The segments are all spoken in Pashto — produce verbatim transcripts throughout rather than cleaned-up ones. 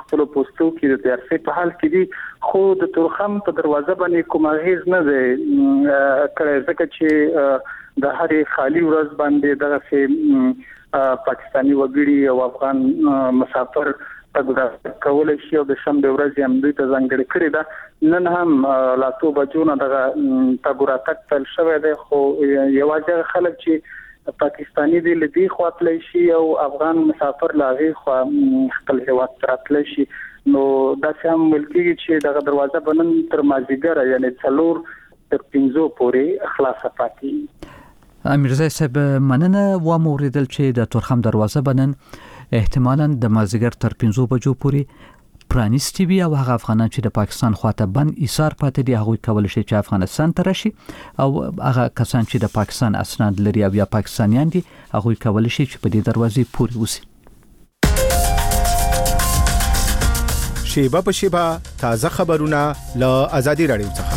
خپل پوسټو کې د تیارسي په حال کې دي خو د تورخم په دروازه باندې کوم غیز نه دی کړی ځکه چې د هرې خالی ورځ باندې دغه سي پاکستاني وګړي او افغان مسافر تګ کولای شي او د شنبه ورځ هم دوی ته ځانګړي کړی دا نن هم لا تو بجونه دغه تګ راتګ تل شوی دی خو یوازې خلک چې پاکستاني دی لدی خواتلی شي او افغان مسافر لاغي خو خپل هیواد تراتلی شي نو دا هم ملکی چې دغه دروازه بنن تر مازیګر یعنی څلور تر پنځو پورې خلاصه پاتې امیرزای صاحب مننه و موریدل چې د تورخم دروازه بنن احتمالاً د مازیګر تر پنځو بجو پورې پرانیستی وي او هغه افغانان چې د پاکستان خواته بند ایثار پاتې دي هغه کولای شي چې افغانستان ته راشي او هغه کسان چې د پاکستان اسناد لري او یا پاکستانیان دي هغه کولای شي چې په دې دروازې پورې وسی. شیبه په شیبه تازه خبرونه له آزادي رادیو څخه.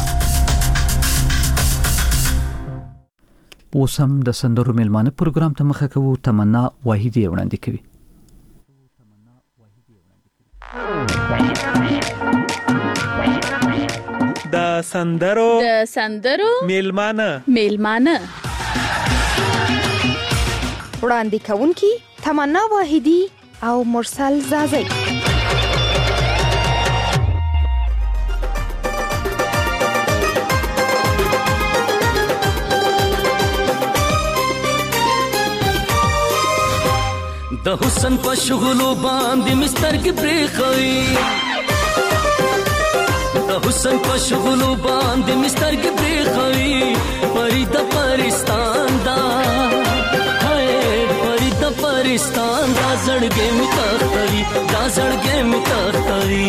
اوس هم د سندرو میلمانه پروګرام ته مخه کوو. تمنا واحدی وړاندې کوي. د سندرو د سندرو میلمانه میلمانه وړاندې کوونکی تمنا واحدی او مرسل زازی. د حسن په شغلو باندې مستر کې پریخوي د حسن په شغلو باندې مستر کې پریخوي پری د پرستان دا هاي پری د پرستان دا زړګې می تختوي دا زړګې می تختوي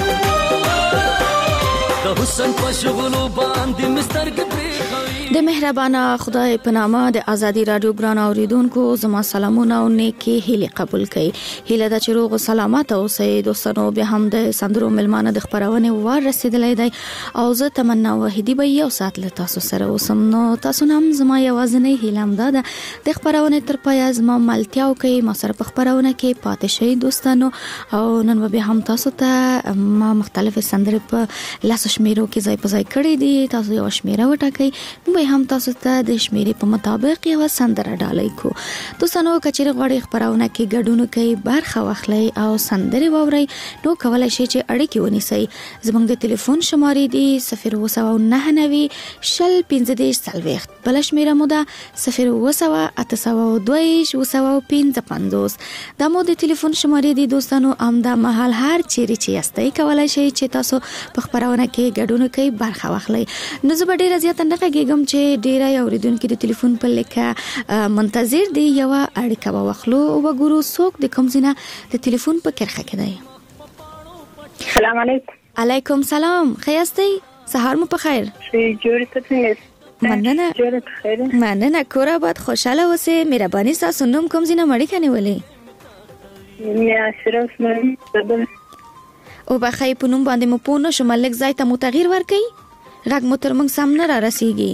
د حسن په شغلو باندې مستر کې د مهربانه خدای په نامه د آزادي رادیو ګران اوریدونکو زما سلامونه او نیکی هیله قبول کړئ. هیله د چروغ سلامت او سي دوستانو به هم د سندرو ملمانه د خبرونه وار رسیدلې دی او زه تمنا واحدی به یو سات له تاسو سره اوسم. نو تاسو هم زما یوازنی هیله هم ده د خبرونه تر پای زما ملتیاو کوي ما سره په خبرونه کې پاتې شي دوستانو او نن به هم تاسو ته ما مختلفه سندرې په لاس شمیرو کې ځای په ځای کړې دي. تاسو یو شمیره وټاکئ به هم تاسو ته د شمیرې په مطابق یو سندره ډالۍ کو. دوستانو کچېره غوړي خبرونه کې ګډون کوي برخه واخلئ او سندرې وورئ نو کولای شئ چې اړیکې ونیسئ. زموږ د ټلیفون شمارې دي صفر اوه نهه نوي شل پنځه دېرش څلوېښت بل شمیره مو ده صفر اوه اته سوه دوه ویشت اوه سوه پنځه پنځوس. دا مو د ټلیفون شمارې دي دوستانو. امدا مهال هر چیرې چې یاستئ کولای شئ چې تاسو په خبرونه کې ګډون کوي برخه واخلئ. نو زه به ډیره زیاته نه کېږم چې ډیره اوریدونکو د ټلیفون په لیکه منتظر دی یو اړیکه واخلو او وګورو څوک د کوم ځای د ټلیفون په کرخه کې دی. سلام علیکم. علیکم سلام. خیاستئ؟ سهار مو په خیر. شي جوړ ته مننه. جوړ ته خیر. مننه. کور آباد خوشاله اوسئ. مهرباني تاسو نوم کوم ځای نه مړی کنه ولې؟ میا شرف من بدل. او بخای په نوم باندې مو پونه شو ملک ځای ته مو تغییر ورکړي. غږ مو تر موږ سم نه را رسیږي.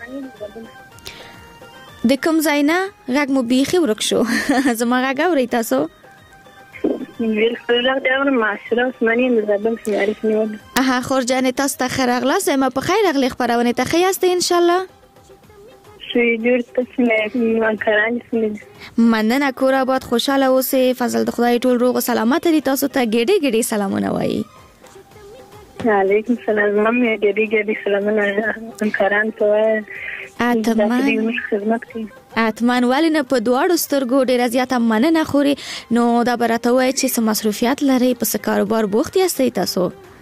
د کوم ځای نه غږ مو بیخي ورک شو. زما غږ اورئ تاسو؟ ویل خلک دا ور معاشره عثماني مزبل سیاري نیول. اها خور جان تاسو ته خیر اغلاس ما په خیر اغلی خبرونه ته خیاسته ان شاء الله. شي جوړ ته څنګه کاران سمې. مننه. کور آباد خوشاله اوسئ. فضل د خدای ټول روغ او سلامت دي. تاسو ته ګډي ګډي سلامونه وایي. علیکم سلام. مې ګډي ګډي سلامونه کاران ته اتمان خدمت کوي. اتمان ولنه په دواړو سترګو ډیره زیاته مننه خوري. نو دا برته وای چې سم مصروفیت لري په کاروبار بوخت یاستئ تاسو؟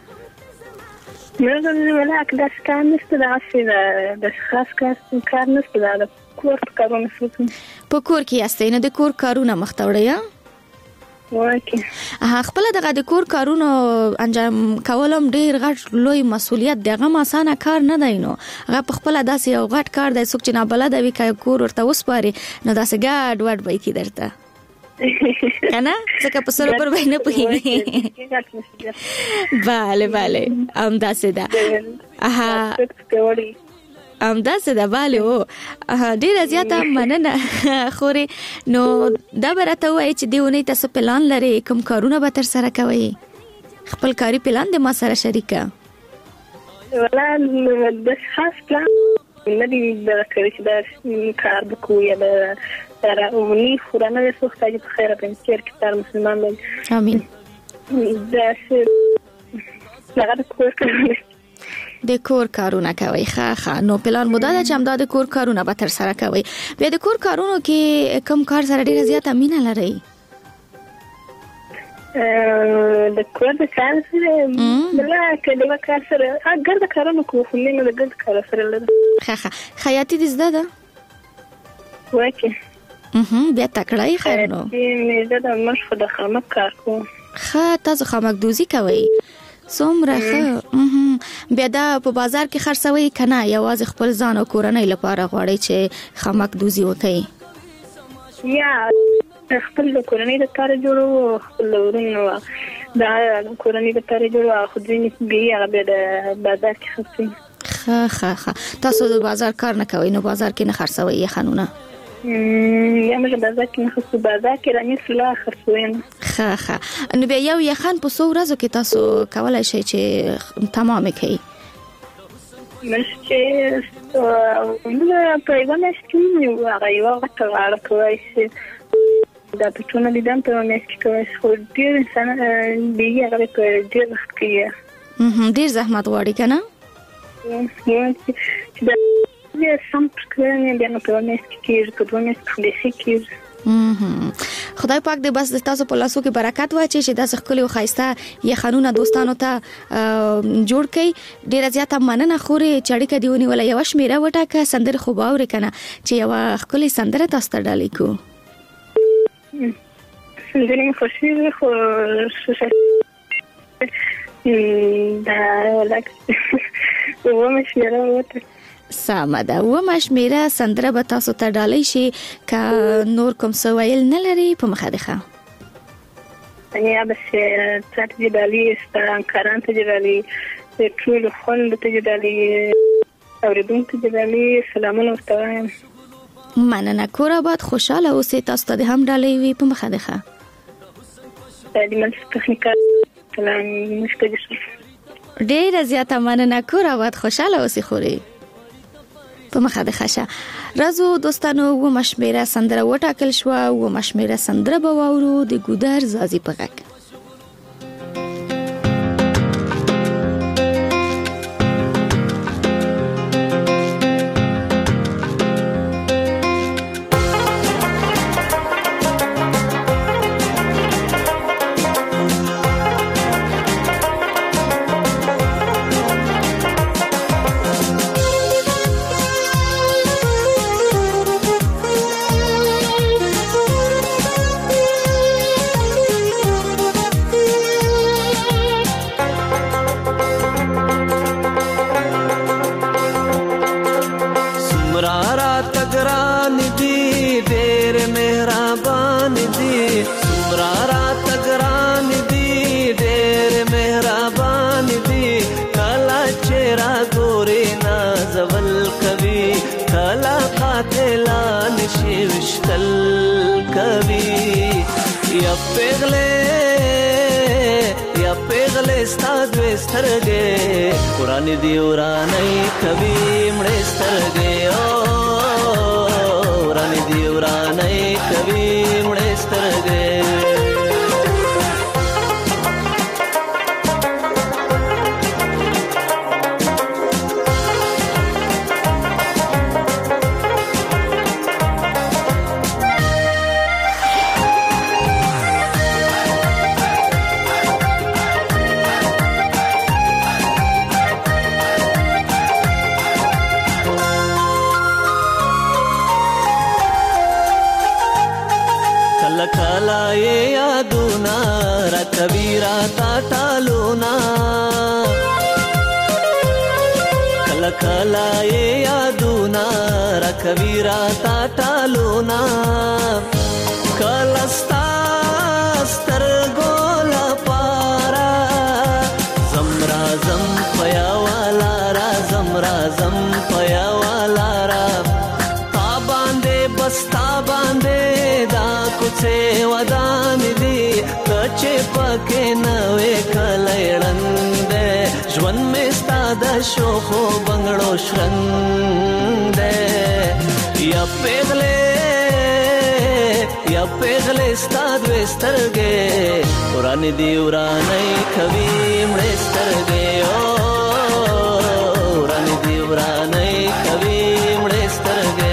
نو زه ولا اکدا سکان نشته دا چې د خاص کار کار نشته دا کور کارونه کوم. په کور کې یاستئ نو د کور کارونه مختوړی یا؟ وکه خپل دغه د کور کارونو انجام کولم ډیر غټ لوی مسؤلیت دغه اسانه کار نه دی. نو هغه په خپل داسې یو غټ کار دی څوک چې نه بلد وي کای کور ورته وسپاري نو داسې ګډ وډ وای کی درته کنه څنګه په سره پر وینه پوهیږي. bale bale ام داسې ده. اها ام داسې ده. bale او ډیره زیاته مننه خوري. نو دا برته وای چې دیونه تاسو پلان لري کوم کارونه به تر سره کوي؟ خپل کاری پلان د ما سره شریکه. ولا د خاص پلان نه دی د کړی چې د کار وکړو یا د سره ونی خورانه د سوخته په خیره په چیر کې تر مسلمان دی. امين. دا څه لږه کور کوي د کور کارونه کوي. ښه ښه نو پلان مو دا چې همدا د کور کارونه به تر سره کوي. بیا د کور کارونو کې کم کار سره ډیره زیاته مینه لري؟ د کور د کار سره بلا کله کار سره اگر د کارونو کوو خو نه د ګډ کار سره لرم. ښه ښه خیاطي دې زده ده؟ واکه اها بیا تکړه خیر نو مې زده د مشخ د خامک کار کوم. ښه تاسو خامک دوزي کوي څومره ښه. بیا دا په بازار کې خرڅوي کنه یوازې خپل ځان او کورنۍ لپاره غواړي چې خامک دوزي وکړي؟ یا خپل د کورنۍ د کار جوړو خپل ورونو دا کورنۍ د کار جوړو خو ځینې بیا هغه د بازار کې خرڅوي. ښه ښه ښه تاسو د بازار کار نه کوئ نو بازار کې نه خرڅوي یا خانونه؟ یا موږ بازار کې نه خرڅو بازار کې راني سلا خرڅوي. ښه ښه نو بیا یو یخن په څو ورځو کې تاسو کولای شئ چې تمام کړئ؟ مې چې موږ په یوه میاشت کې هغه یوه غټه غاړه کولی شي دا په ټونه لیدم په میاشت کې کولی شي خو ډېر انسان بیږي هغه په ډېر وخت کې ډېر زحمت غواړي که نه؟ چې دا سم کړنې بیا نو په یوه میاشت کې کېږي په دوه میاشت کې خو کېږي. خدای پاک دې بس د تاسو په لاسو کې برکت واچي چې داسې ښکلي او ښایسته یخنونه دوستانو ته جوړ کړئ. ډېره زیاته مننه خورې چې اړیکه دې ونیوله. یوه شمېره وټاکه سندرې خو به اورې که نه چې یوه ښکلې سندره تاسو ته ډالۍ کړو. سندرې مې خوښېږي خو دا اوومه شمېره وټاکه. سمه ده اوومه شمېره سندره به تاسو ته ډالۍ شي که نور کوم څه ویل نه لري په مخه دې ښه. یا بس تا ته دې ډالۍ ستا همکارانو ته دې ډالۍ ټولو خویندو ته دې ډالۍ اورېدونکو ته دې ډالۍ سلامونه ورته وایم. مننه کور آباد خوشحاله اوسئ. تاسو ته دې هم ډالۍ وي په مخه دې ښه. ډېره زیاته مننه کور آباد خوشحاله اوسئ خورې په مخه د خشه. راځو دوستانو اوومه شمېره سندره وټاکل شوه. اوومه شمېره سندره به واورو د ګودر زازي په غږ. قرآن دی ورانی کبھی مڑے سترگے او قرآن دی ورانی کبھی مڑے سترگے کبیرا تا ټالونا کلا کلا یادونا را کبیرا تا ټالونا کلا ستا ستر ګولا پارا زمرا زم پیا والا را زمرا زم پیا والا را تا باندې بستا باندې دا کوڅه ودان دی چې پکې نوې کله د شوخو بنگړو شرنګ دې یا پیغله یا پیغله ستاد وسترګې وران دی ورانې کوي مړې سترګې او وران دی ورانې کوي مړې سترګې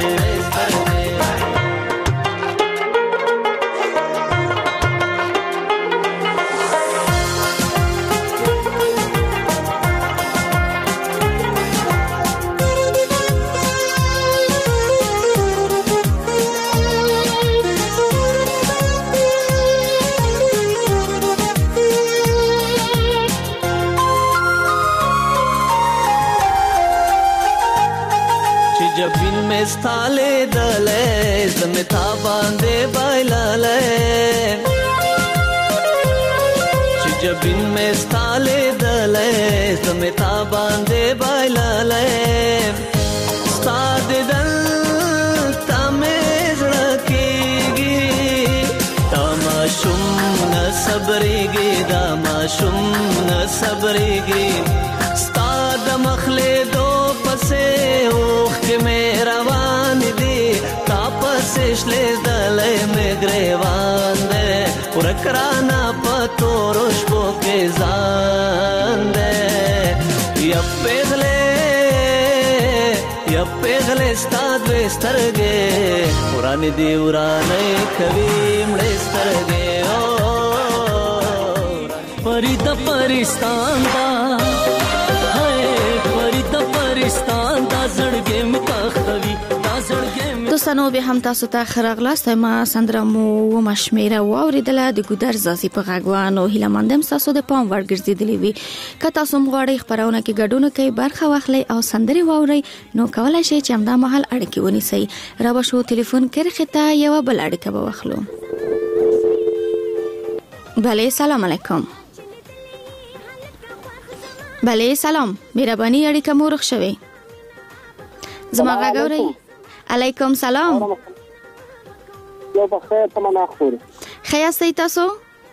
ستاله دله زمتا باندې بایلاله چې جبین مې ستاله دله زمتا باندې بایلاله ستاد دل تمه زړکیږي تماشوم نه صبرېږي دماشوم نه صبرېږي ستاد مخله دو پسه اوخ کې مې روان دي تاسو شلې دلې مې ګریوان دې ورکرانا پتورش بو کې ځان دې یا پیغله یا پیغله ستاد وسترګې وران دي ورانې کوي مړې سترګې او فرید پرستان دا دوستانو به هم تاسو ته خراغلاست ما سندره مو مشمیره و اوریدله د ګودر زاسي په غاګوانو هیله مندم تاسو د پام ورګرځیدلی وي که تاسو مغواړئ خبرونه کې ګډون کوي برخه واخلئ او سندري واورئ نو کولای شئ چې همدا مهال اړیکې ونیسئ را به شو ټلیفون کرخه ته یو بل اړیکه به واخلو. بله سلام علیکم. بله سلام مهرباني اړیکه مو رخ شوي زما غاګورئ. علیکم سلام. یو بخیر تمنا خوري خیا سي تاسو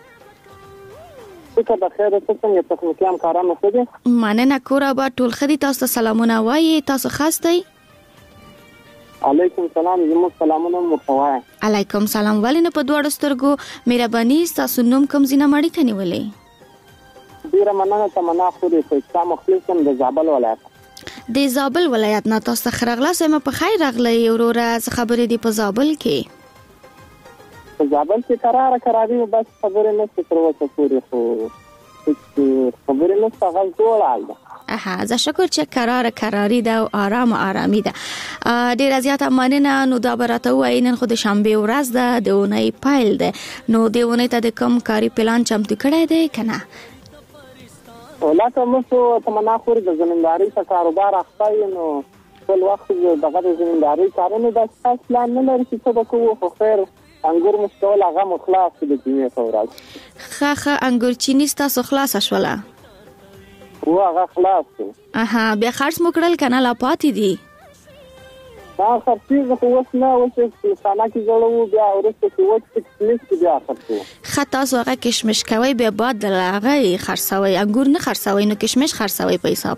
څه بخیر تاسو څنګه تاسو کوم کارونه کوي مننه کورا با ټول خدي تاسو سلامونه وایي تاسو خاصتئ. علیکم سلام زموږ سلامونه متوای. علیکم سلام ولینه په دوړ سترګو مهرباني تاسو نوم کوم زینه مړی کني ولې ډیره مننه تمنا خوري چې تاسو مخلصم د زابل ولایت د زابل ولایت نه تاسو خرغلا سم په خیر راغلی وروره خبرې دی په زابل کې په زابل کې قرار قراري بس خبرې نه څه وته پوری خو خبرې نه څنګه جوړال اها زه شکر چې قرار قراري ده او آرام آرامي ده ډیر زیات مننه. نو دا براته وای نن خو د شنبه ورځ ده د اونۍ پایل ده نو د اونۍ ته د کم کاری پلان چمتو کړی دی کنه ولاته مو تمنا خوري د زمینداری څخه کاروبار اخته نو ټول وخت دغه زمینداری کارونه د اساس پلان نه لري چې څه وکړو خو خیر انګور مستول هغه مخلاص دي چې فورال خا خا انګور چینی تاسو خلاص شولا و هغه خلاص اها بیا خرڅ مکړل کنه لا پاتې دي دا خرڅي خو وس نه وس څنګه کې جوړو بیا ورسته چې وڅ لیست بیا خرڅو خطا زوغه کشمش کوي به بعد دلغه خرڅوي انګور نه خرڅوي نو کشمش خرڅوي په حساب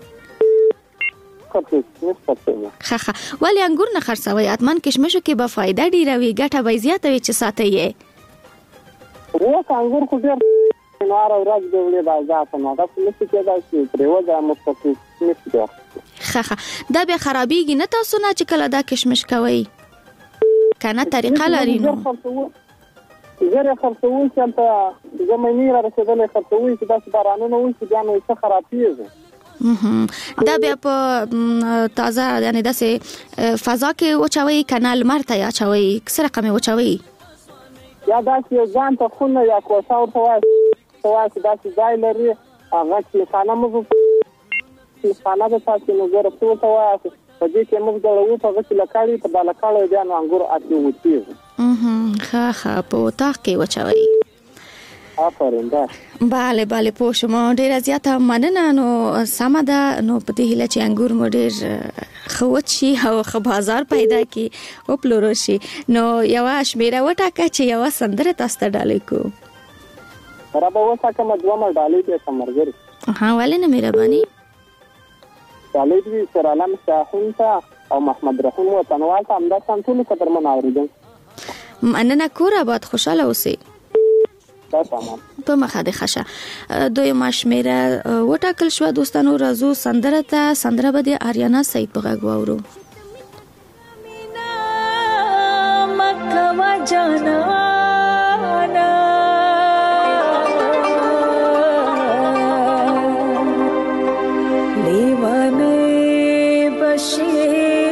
خخه ولی انګور نه خرڅوي اتمن کشمشو کې به فائدہ ډیره وي ګټه به زیاته وي چې ساتي یې وو انګور خو ډیر نوار ورځ دی ولې بازار ته نو دا څه کې دا چې پرېوځه مستقیم نشته خخه دا به خرابېږي نه تاسو نه چې کله دا کشمش کوي کنه طریقه لري نو زه خرڅوم چې په زمینی را رسیدلې خرڅوم چې دا بارانونه وي چې بیا نو څه خرابېږي دا بیا په تازه یعنی داسې فضا کې وچوي کنال مرته یا چوي کسر رقم وچوي یا دا چې ځان ته خونه یا کوڅه ورته وایي چې دا چې ځای لري هغه چې خانه مو چې خانه د تاسو نو زره څه ته وایي په دې کې موږ دغه په غوښتل لکړی په دالکړو بیا نو انګور اته وتی اها ښه ښه په تاخ کې وچوي آفرین ده bale bale پوښم ډیر زیاته مننه نو سم ده نو په دې هله چې انګور مو ډیر خوت شي او خو بازار پیدا کی او پلورو شي نو یو شمیره وټاکه چې یو سندره تاسو ته ډالې کو را به وسه کوم دوه مړ ډالې کې سمرګر ها ولې نه مهرباني خالد وی سر علم شاهین ته او محمد رحیم وطنوال ته همدا ټول قدرمن اوریدل. مننه کور آباد خوشاله اوسئ. په مخه د خشه دوی ماشمیره وټاکل شو. دوستانو راځو سندره ته. سندره به د آریانا سعید په غږ واورو. مکه جانانا لیوانه بشي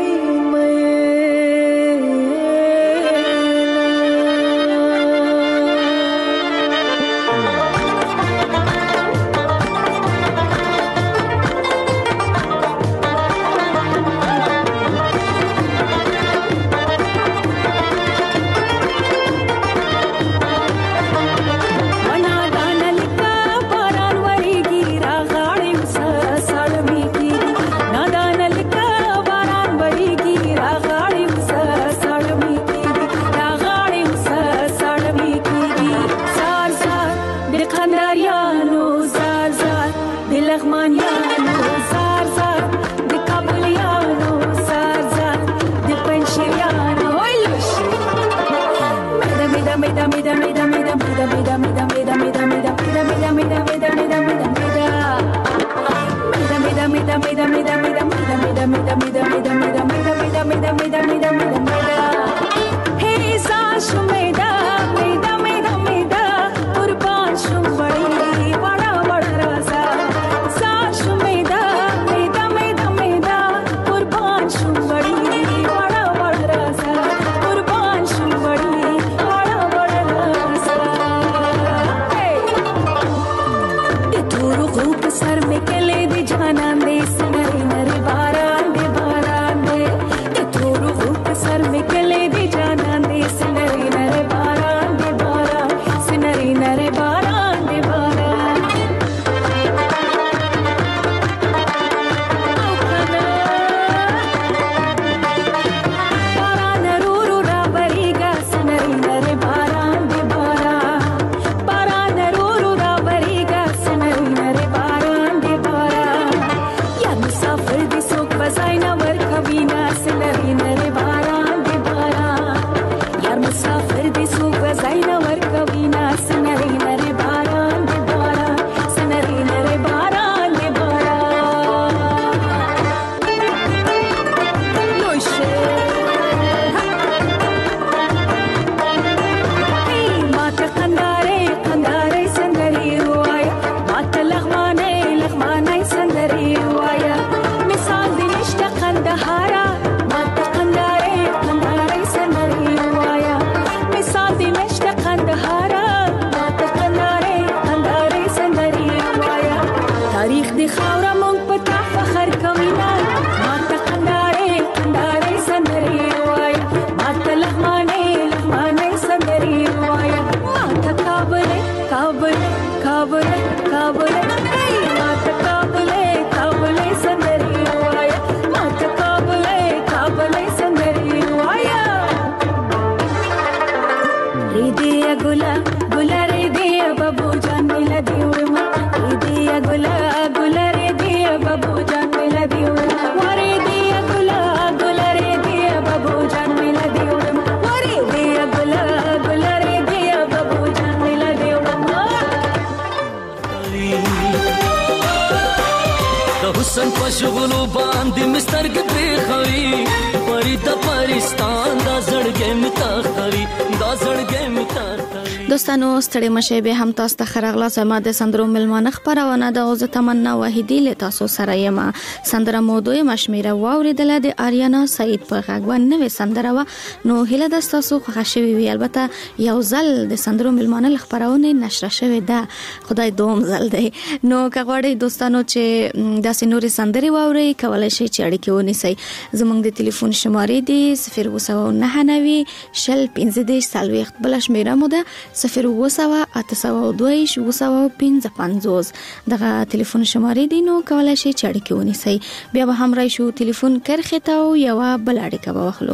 حسن پشغلو باندې مسترګ پرې خوي پرې د پاکستان دا زړګې متاخري دا زړګې متاخري. دوستانو ستړي مشه به هم تاسو ته خرغلا سما د سندرو ملمانه خبرونه د اوزه تمنا واحدی له تاسو سره یم. سندره موضوع مشمیره واوریدله د آریانا سعید په غږ باندې سندره و. نو هله د تاسو خوښ شوی وی البته یو ځل د سندرو ملمانه خبرونه نشر شوی ده خدای دوم ځل دی. نو کغواړی دوستانو چې د سنوري سندري واوري کولای شي چې اړیکه ونیسي. زموږ د ټلیفون شمارې دي صفر اووه نهه نوي شل پنځه دېرش څلوېښت بل شمیره مو ده صفر اووه اته سوه دوه اووه سوه پنځه پنځوس. دغه ټلیفون شمارې دي نو کولای شي چې اړیکه ونیسي. بیا به هم راشو ټلیفون کرخه ته او یو بل اړیکه به واخلو.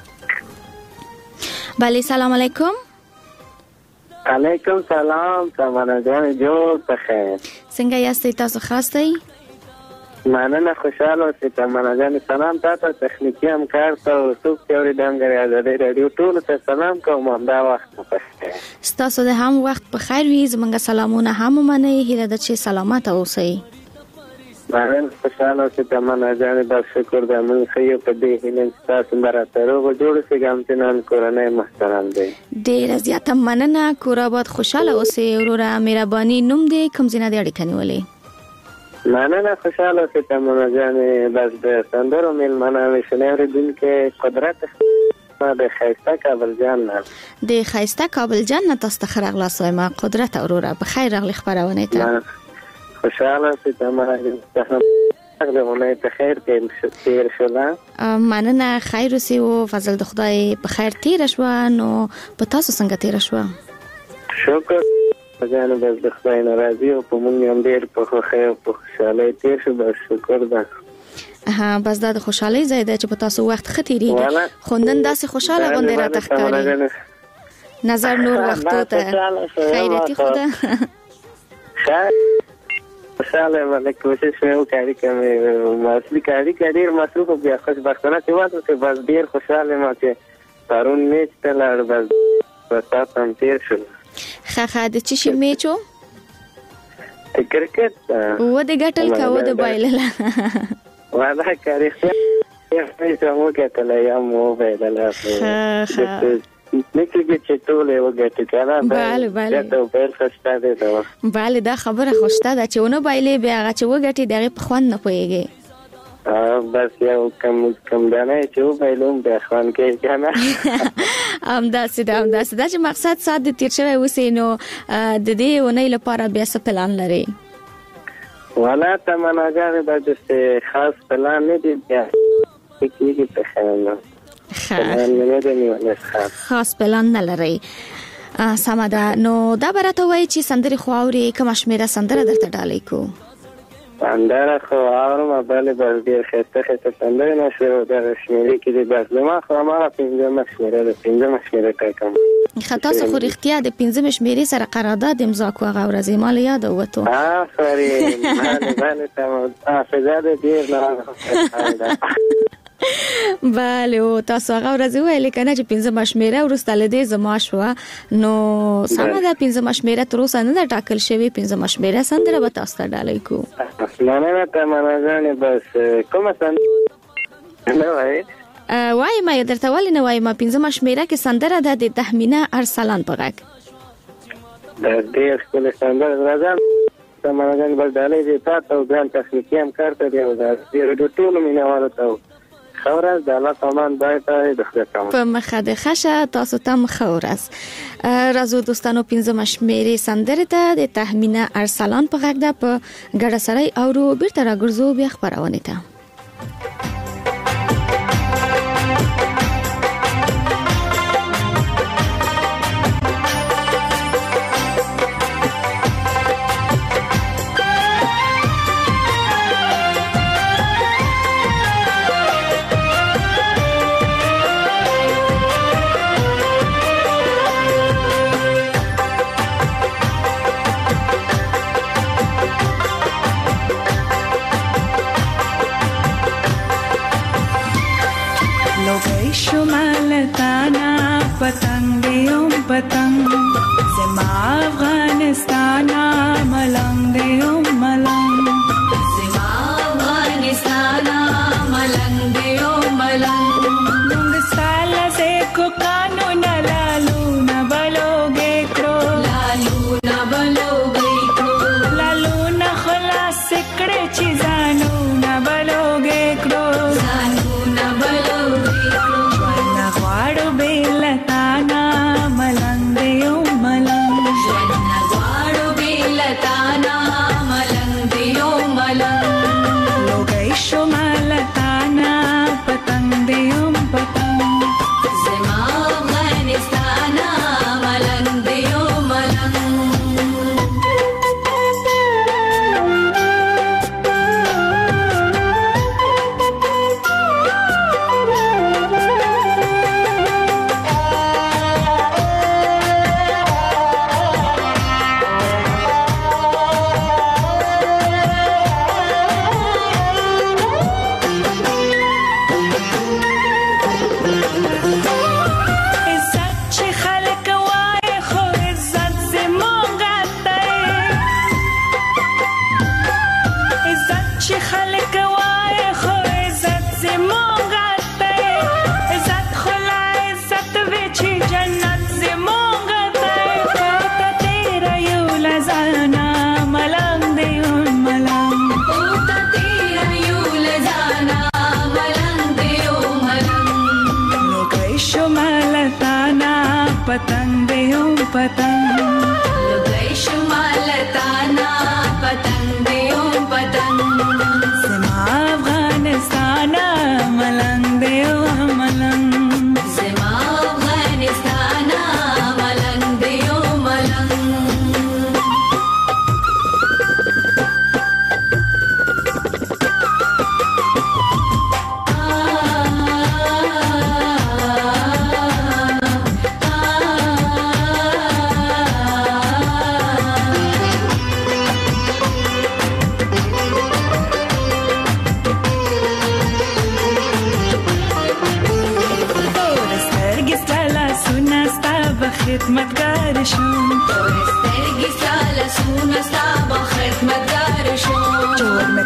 بله سلام علیکم. علیکم سلام سمانه جان جوړ بخیر. څنګه یاستئ تاسو خاص دی؟ مننه، خوشحاله اوسئ. تمنا جان سلام تاسو، تخنیکی همکار ته او څوک چې اورېدونکي د ازادۍ راډیو ټولو ته سلام کوم. همدا وخت مو پخیر. ستاسو د هم وخت په خیر وي. زمونږ سلامونه هم ومنئ. هیله ده چې سلامت اوسئ. مننه، خوشحاله اوسئ. تمنا جان بس شکر د موږ خو په دې هیله چې تاسو برابر روغ جوړ شئ. ګامتنان کورنۍ محترم دی. ډېره زیاته مننه. کور آباد خوشاله اوسئ. وروره مهرباني نوم دی، کوم ځای نه دی اړیکه نیولې؟ مننه، خوشحاله اوسئ. تمنا جان بس د سندرو میلمانه شنه اوریدونکي قدرت د خیسته کابل جان نه د خیسته کابل جان نه تاسو ته خیر اغلاس وایم. قدرت وروره په خیر راغلی خبرونه ته. خوشحاله اوسئ. تمنا جان خبرونه ته خیر تیر شولا. مننه، خیر اوسئ او فضل د خدای په خیر تیر شو. نو په تاسو څنګه تیر شو؟ شکر جان بس د خدای ناراضي او په مونږ هم ډیر په خوښۍ او په خوشحالۍ تیر شو. بس شکر ده. ها بس دا د خوشحالۍ ځای دی چې په تاسو وخت ختیریږي. خو نن داسې خوشاله غونډه را تخکاری. نظر نور وختو ته خیرتی خوده. خوشحاله باندې کوشش وکړی کوم ماسلی کاری کډیر مصروف بیا خوشبختانه چې واسو ته بس ډیر خوشاله ما چې پرون میچ ته لار بس بس تاسو تیر شو. خخه د چی شي میچو؟ کرکټ و د ګټل کا و د بایلل. واده کاری خو مو کتل یا مو بایلل. خه نکړي چې ټول یو ګټي کنه. bale bale دا په خوشته ده دا. bale دا خبره خوشته ده چې ونه بایلې بیا هغه چې وګټي دغه په خوان نه پويږي. ا بس یو کم کم دانه چې وبایلوم د خوان کې کنه. ام دا سده ام دا سده چې مقصد سات د تیر شوی وسینو د دې ونې لپاره بیا څه پلان لري؟ ولا تمنا جاره د خاص پلان نه دی بیا کیږي په خیال خاص پلان نه لري. سمه ده. نو دا برته وای چې سندري خواوري کوم شمیره سندره درته ډالې کو؟ سندره خو اورم بل بل ډیر خسته خسته سندره نشو د شمیره کې د بس ما خو ما پنځه شمیره د پنځه شمیره کوم. خطا څه خو اختیار د پنځه شمیره سره قرارداد امضا کو غوړه زمال یاد وته. اه سوري باندې باندې تمام افزاده ډیر نه. bale او تاسو هغه ورځ ویل کنه چې پنځه مشمیره ورسته لدې زما شو. نو سمه ده پنځه مشمیره تر اوسه نه ټاکل شوی. پنځه مشمیره سندره به تاسو ته ډالې کو. نه نه ته منځنه بس کومه سندره نه وای وای ما درته ولې نه وای. ما پنځه مشمیره کې سندره ده د تهمینه ارسلان په غږ. د دې خپل سندره راځم ته منځنه بس ډالې دې تاسو ځان تخنیکی هم کارته دی او دا د ټولو مینوالو ته خورز د الله سامان دایته د خدای په مخه د خشه تاسو ته خورز. راځو دوستانو پنځه مشمیره سندره ده د تهمینه ارسلان په غږ ده په ګډه سره او بیرته راګرځو بیا خبرونه ته.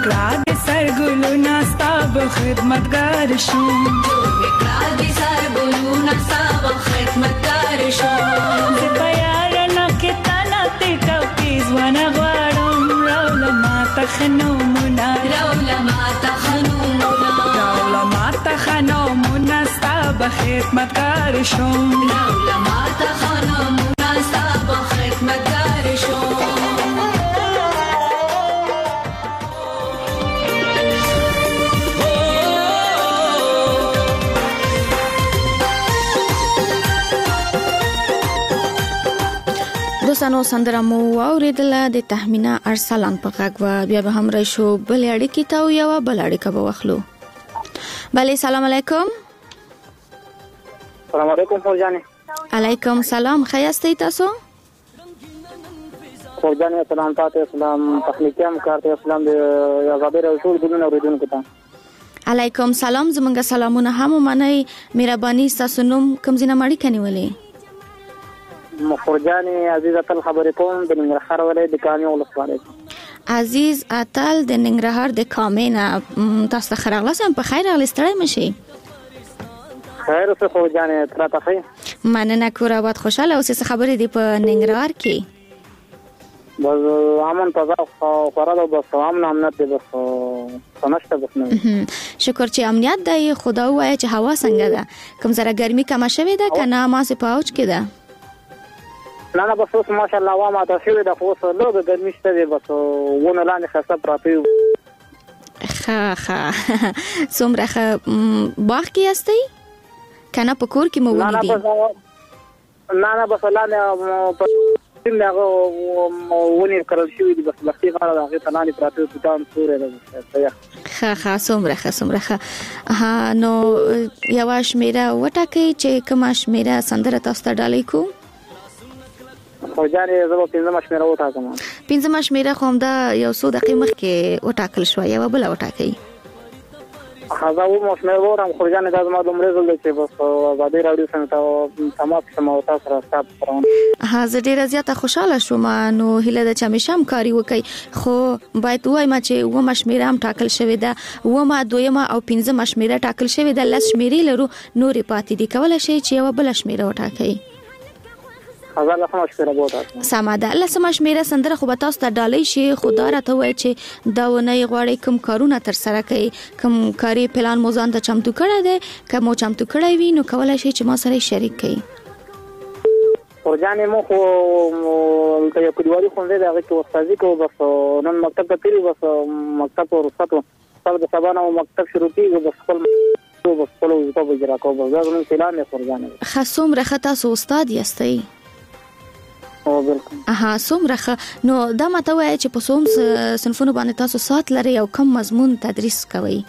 کړه د سرګلو ناستا به خدمتګار شم جوړ کړه د سرګلو ناستا به خدمتګار شم زه په یار نه کې تانا ته ټوپیز ونه غواړم راوله ماته خنومونه راوله ماته خنومونه راوله ماته خنومونه ستا به خدمتګار شم راوله ماته خنومونه ستا به خدمتګار شم دوستانو سندره مو اوریدله د تهمینا ارسلان په غږ و بیا به هم راشو بل اړیکې ته او یو بل اړیکه به واخلو. بله سلام علیکم. سلام علیکم فوجانی. علیکم سلام. خیاستی تاسو؟ فوجانی سلام تاسو سلام تخلیقیم کارته اسلام د آزادی رسول دونه اوریدونکو ته. علیکم سلام. زمونږ سلامونه هم منئ. مهرباني تاسو نوم کوم ځای نه مړی کنيولې؟ مخرجانی عزیز اتل خبرې کوم د ننګرهار ولایت د کامې ولسوالۍ. عزیز اتل د ننګرهار د کامې نه تاسو ته خراغلاسم په خیر راغلی ستړی مشي. خیر اوسه فوجانی تر تاسو. مننه کور آباد خوشاله اوسه خبرې دی په ننګرهار کې. بس امن تازه خورا بس امن امنیت دی بس سمشته بس نه. شکر چې امنیت دی. خدا وایي چې هوا څنګه ده؟ کوم زره ګرمي کم شوه ده کنه ما سه پاوچ کې ده؟ نه نه بس اوس ماشاءالله وا ما تاسو د اوس لږ ګرمي شته دی بس ونه لاندې خاصه پراته. ښه ښه څومره ښه باغ کې یاستئ کنه په کور کې مو ولې دي؟ نه نه بس لاندې څنګه ونی کړل شوې دي بس لختي غاړه هغه تناني پراته توتان سورې ده. ښه ښه څومره ښه څومره ښه. ها نو یو شمیره وټاکئ چې کومه شمیره سندره تاسو ته ډالۍ کو؟ فوجانی زما پنځمه شمیره وټاکم. پنځمه شمیره خو هم دا یو څو دقیقې مخکې وټاکل شو یو بل وټاکئ. هغه و مو شمیره ورم فوجانی دا زما د مرزل دی چې بس آزادی راډیو څنګه تمام سم او تاسو را ستاب پرون. ها زه ډیره زیاته خوشاله شوم. نو هله د چا مشام کاری وکي خو باید وایم چې و مشمیره هم ټاکل شوی ده و ما دویمه او پنځمه شمیره ټاکل شوی ده. لس شمیرې لرو نورې پاتې دي. کولای شي چې یو بل شمیره وټاکئ. هغه لسمه شمیره وټاکم. سمه ده. لسمه شمیره سندره خو به تاسو ته ډالۍ شي. خدا راته وایي چې دا ونه غواړي کوم کارونه تر سره کوي کوم کاری پلان مو ځان ته چمتو کړی دی که مو چمتو کړی وي نو کولای شي چې ما سره شریک کړي. فوجانی مو خو یو کډوالي خوندې دا چې استادي کو بس نن مکتب ته پیری بس مکتب ورسته سره د سبا نو مکتب شروع کیږي بس خپل بس خپل وظیفه بجرا کو بس دا نن اعلان نه فوجانی. خاصوم رخه تاسو استاد یاستئ؟ او بالکل. اها څومره ښه. نو دا ماته وایي چې په څوم صنفونو باندې تاسو سات لري او کوم مضمون تدریس کوي؟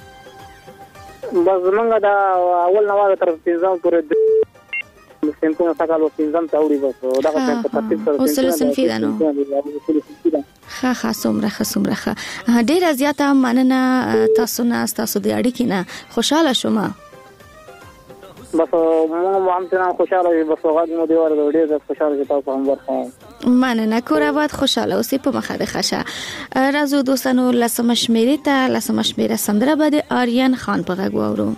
بس موږ دا اول نواره تر پنځم پورې د صنفونو څخه پنځم ته وړي بس دا په ترتیب سره اصول صنفي ده. نو ښه ښه څومره ښه څومره ښه. ډیره زیاته مننه تاسو نه تاسو د اړیکې نه خوشاله شوم. بس مو هم څنګه خوشاله وي بس هغه مو دی ورته ډیر خوشاله تاسو هم ورته. مننه کور آباد خوشاله اوسې په مخه د خشه. راځو دوستانو لسمه شمیرې ته. لسمه شمیره سندره به د آریان خان په غږ واورو.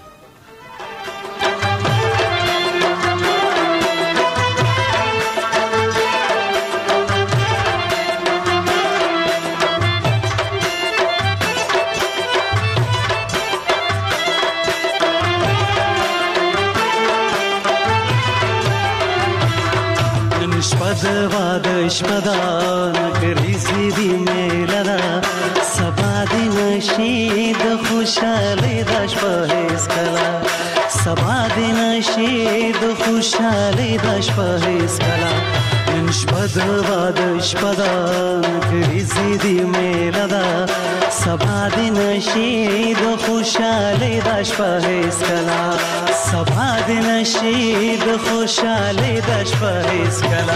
شپد شپدان کریزی دی میلنا سبا دی نشید خوشالی داش پهیز کلا سبا دی نشید خوشالی داش پهیز کلا شپد واد شپدان کریزی دی میلنا سبا دی نشید خوشالی داش پهیز کلا سبا دی نشید خوشالی داش پهیز کلا.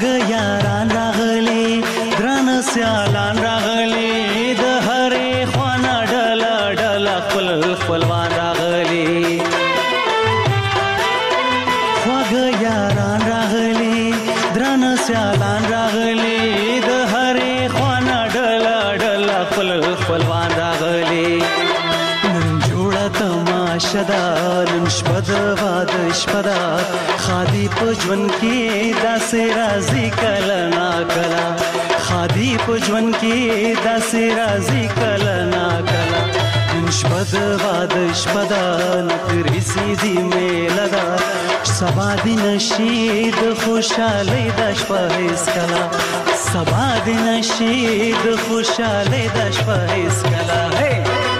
خواږه یاران راغلي درانه سیالان راغلي د هرې خوا نه ډله ډله خپل خپلوان راغلي خواږه یاران راغلي درانه سیالان راغلي د هرې خوا نه ډله ډله خپل خپلوان راغلي نن جوړه تماشه ده نن شپه د واده شپه ده خادي په ژوند کې داسې راځي کله ناکله خادي په ژوند کې داسې راځي کله ناکله نن شپه د واده شپه ده نکرې سیزي میله ده سبا دې نشي د خوشحالۍ دا شپه هېڅکله سبا دې نشي د خوشحالۍ دا شپه هېڅکله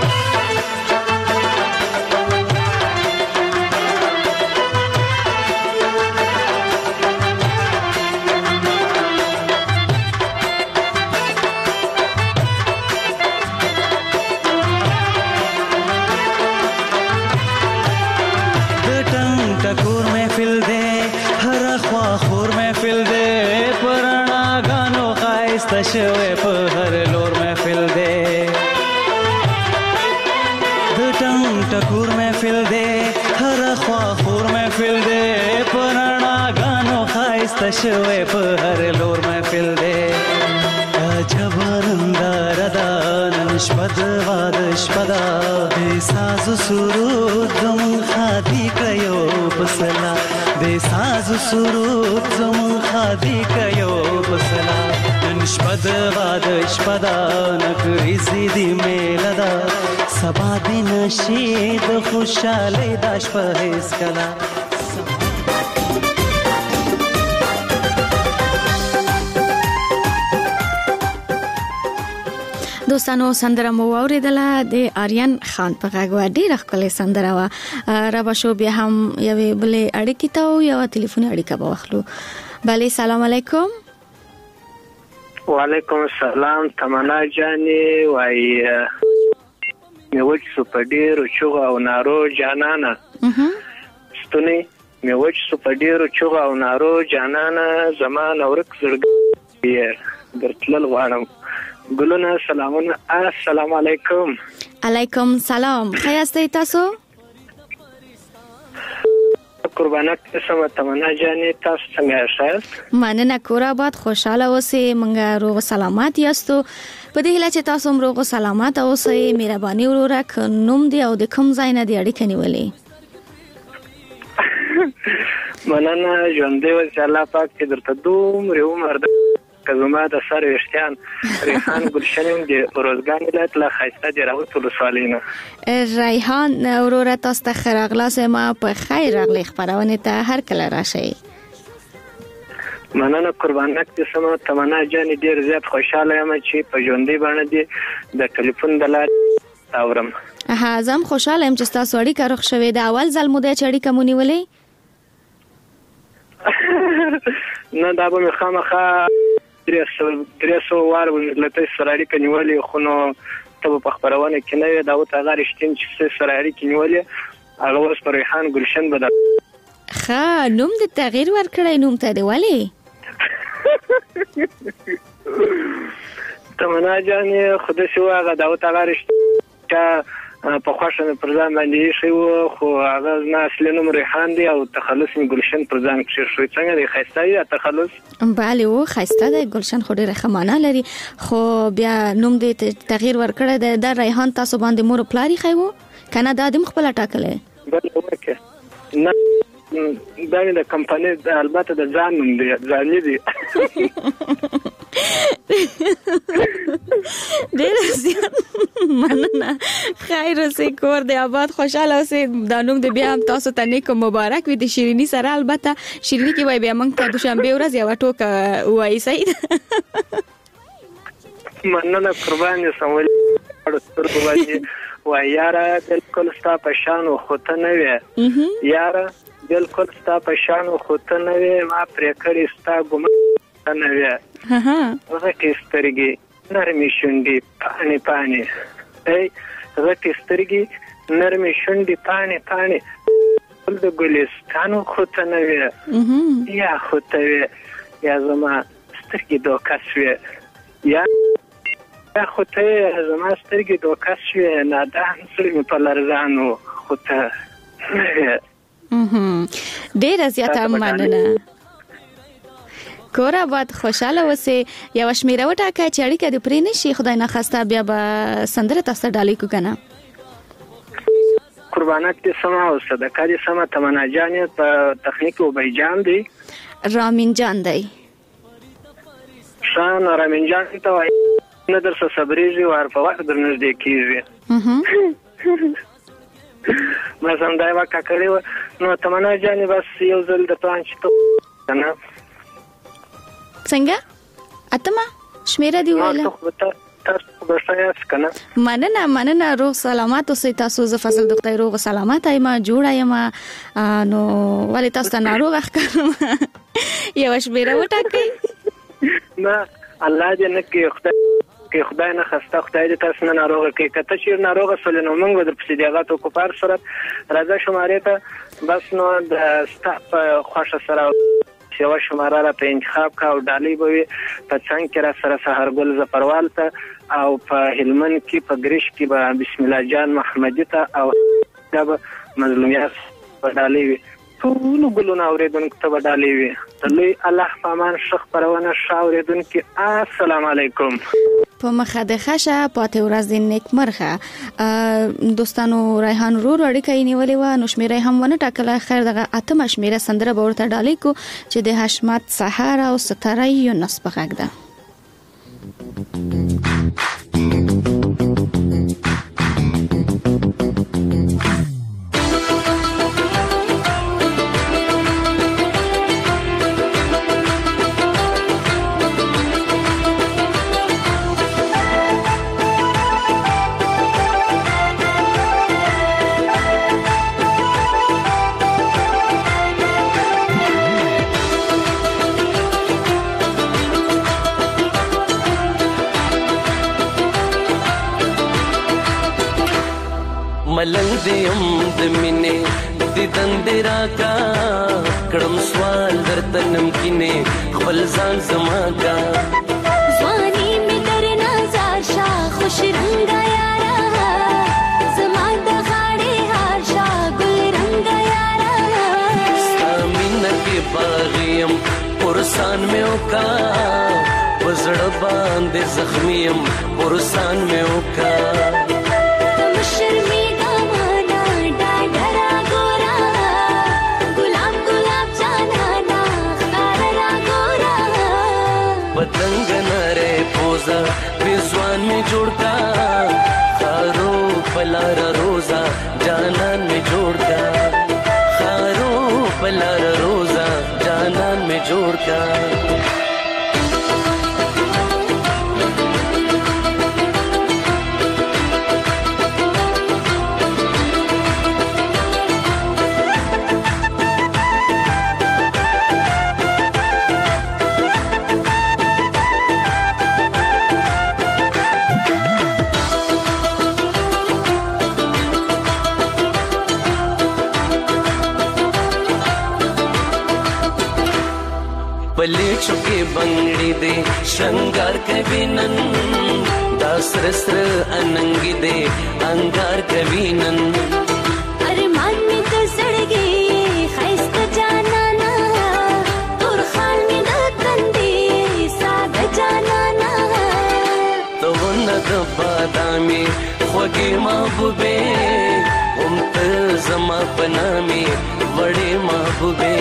شوی په هر لور محفل دی د ټنګ ټکور محفل دی هر خوا خور محفل دی په رڼاګانو ښایسته شوی په هر لور محفل دی عجب ننداره ده نن شپه د واده شپه ده د سازو سرود زموږ ښادي کړه یو په سلا د سازو سرود زموږ ښادي کړه یو په سلا نن شپه د واده شپه ده نکرې سیدي میله ده سبا دې نشي د خوشحالۍ دا شپه هېڅکله دوستانو سندره مو اوریدله د آریان خان په غږ و ډیره ښکلې سندره و را به شو بیا هم یوې بلې اړیکې ته او یوه تلیفوني اړیکه به واخلو بله سلام علیکم وعلیکم السلام تمنا جانې وای مې وچ سو په ډیرو چغو او نارو جانانه ستونی مې وچ سو په ډیرو چغو او نارو جانانه زمان اورک زړګي درتلل غواړم ګلونه سلامونه السلام علیکم علیکم سلام ښه یاستئ تاسو قربانک سم تمنا جانې تاسو څنګه یاست مننه کور آباد خوشاله اوسئ موږ روغ سلامات یاستو په دې هیله چې تاسو هم روغ سلامات اوسئ مهرباني وروره که نوم دی او د کوم ځای نه دی اړیکه نیولې مننه ژوندی اوسئ الله پاک دې درته دومره عمر که زما د سر ویښتان ریحان ګلشن یم د روزګان ولایت له ښایسته د راوت ولسوالۍ نه ریحان وروره تاسو ته ښه راغلاست ما په خیر راغلی خپرونې ته هر کله راشئ مننه قربانک دې سمه تمنا جانې ډېر زیات خوشحاله یم چې په ژوندۍ بڼه دې د ټلیفون د لارې اورم ها زه هم خوشحاله یم چې ستاسو اړیکه رخ شوې ده اول ځل مو دی چې اړیکه مو نیولې نه دا به مې خامخا درې سوه وار له تاسو سره اړیکه نیولې خو نو ته به په خپرونه کې نه وې دا اوس هغه رښتین چې ستاسو سره اړیکې نیولې هغه اوس په ریحان ګلشن به ده ښه نوم دې تغییر ورکړی نوم ته دې ولې تمنا جانې خو داسې و هغه دا اوس هغه رښتیا په خوښه مې پر ځان باندې ایښی و خو هغه زما اصلي نوم ریحان دی او تخلص مې ګلشن پر ځان کېښود څنګه دی ښایسته دی تخلص بله و ښایسته دی ګلشن خو ډېره ښه معنا لري خو بیا نوم دې تغییر ورکړی دی دا ریحان تاسو باندې مور و پلار ایښی و که نه دا دې م خپله ټاکلی بله وکړه نه دا مې د کمپنۍ البته د ځان نوم دی ځاني دی ډېره زیات مننه خیر اوسئ کور دې آباد خوشحاله اوسئ دا نوم دې بیا هم تاسو ته نیک مبارک وي د شیریني سره البته شیریني کې وایي بیا موږ ته دوشنبې ورځ یوه ټوکه ووایي صحیح ده مننه قربان یې سمولي سترګو باندې وایي یاره بلکل ستا په شانو خو ته نه وې یاره بلکل ستا په شانو خو ته نه وې ما پرې کړې ستا ګمان ته نه وې غټې سترګې نرمې شونډې پاڼې پاڼې ای غټې سترګې نرمې شونډې پاڼې پاڼې ګل د ګلستانو خو ته نه وې یا خو ته وې یا زما سترګې دوکه شوې یا یا خو ته زما سترګې دوکه شوې نادان سړی مې په لرزانو خو ته ډېره زیاته مننه. کور آباد، خوشاله اوسئ. یو شمیره وټاکئ چې اړیکه دې پرې نشي، خدای نخواسته بیا به سندره تاسو ته ډالۍ کو کنه. قربانت دې سما او صدقه دې سما. تمنا جان په تخنیک او بیجان دی، رامین جان دی. شان رامین جان ته وای نه در څه صبرېږي وار په وخت در نږدې کیږي. ما سم دا وکړه کړې نو تمنا جان بس یو ځل د پلان چې ته نه څنګه اتمه شمیره دی ویله. مننه مننه. روغ سلامات اوسئ تاسو. زه فضل د خدای روغ سلامات ایم، جوړه یم. نو ولې تاسو ته ناروغ ښکارم؟ یو شمیره وټاکئ. نه الله دې نه کې خدای کې خدای نه خسته خدای دې تاسو نه ناروغه کې. کته چې ناروغه سول نو موږ در پسې دیغه تو کوپار سره راځه شمارې ته بس. نو د سټاپ خوښه سره یو شماره را په انتخاب کا او ډالۍ به په څنګه کې را سره سحرګل زفروال ته او په هلمند کې په ګریش کې به بسم الله جان محمدی ته او دا به مظلومیت په ډالۍ وي. ټول ګلونه اوریدونکو ته به ډالۍ وي. لوی الله پامان شخ پرونه شاوریدونکو السلام علیکم. په مخه د خشه پاتې ورځ د نیکمرغه دوستانو. ریحان ورور اړیکه یې نیولې و، نو شمیره هم ونه ټاکله. خیر دغه اتمه شمیره سندره به ورته ډالۍ کو چې د حشمت سحر او ستاره یونس په غږ ده. ملنګ دیم د مینې د دندې راکا کړم سوال درته نمکینې خپل ځان زما کا ځواني مې در نظر شا خوش رنگا یارا زما د غاړې هار شا ګل رنگا یارا ستا مینه کې باغیم پرسان مې وکا وزړه باندې زخمیم پرسان مې وکا شرمی पतंग नरे पोजा विजवान में जोड़ता खारो पलार रोजा जानन में जोड़ता खारो पलार रोजा जानन में जोड़ता पले चुके बंगड़ी दे श्रृंगार कविनन दासर स्र अनंगी दे अंगार कविनन अरे मान में तो सड़ गई खैस का जाना ना और खान में ना कंदे साग जाना ना तो न बादामी खोगे महबूबे उमत जमा पना में बड़े महबूबे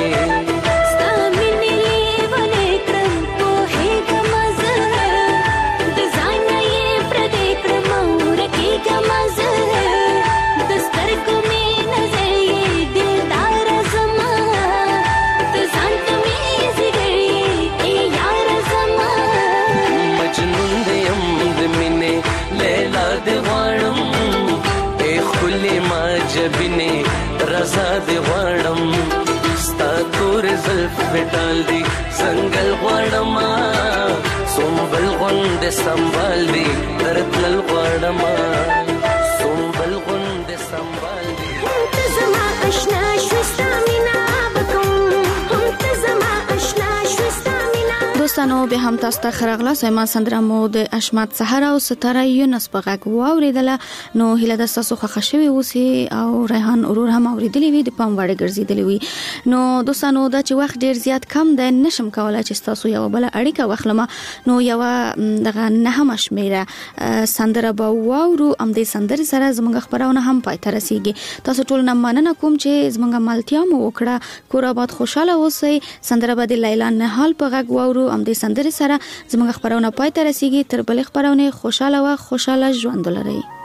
जबिने रजा दे वाड़म स्ता तोरे ज़ल्फ बेटाल दी संगल वाड़मा सोमबल गुंडे संभाल दी दरतल वाड़मा सोमबल गुंडे संभाल दी हम तज़मा अशना श्विस्ता मिना बकुम हम तज़मा अशना श्विस्ता मिना دوستانو به هم تاسو ته خراغله سیمه سندره مو د اشمت سحر او ستاره یونس په غږ واوریدله. نو هله د تاسو خوښ شوی اوسې او ریحان اورور هم اوریدلی وي د پام وړ ګرځیدلی وي. نو دوستانو دا چې وخت ډیر زیات کم ده نشم کولای چې تاسو یو بل اړیکه واخلم. نو یو دغه نه هم شمیره سندره با واورو ام دې سندره سره زموږ خبرونه هم پای ته رسیږي. تاسو ټول نه مننه کوم چې زموږ ملتیا مو وکړه. کور آباد خوشاله اوسئ. سندره به د لیلا نهال په غږ واورو ام دې سندره سره زموږ خبرونه پای ته رسیږي. تر بل خبرونه خوشاله او خوشاله ژوند ولرئ.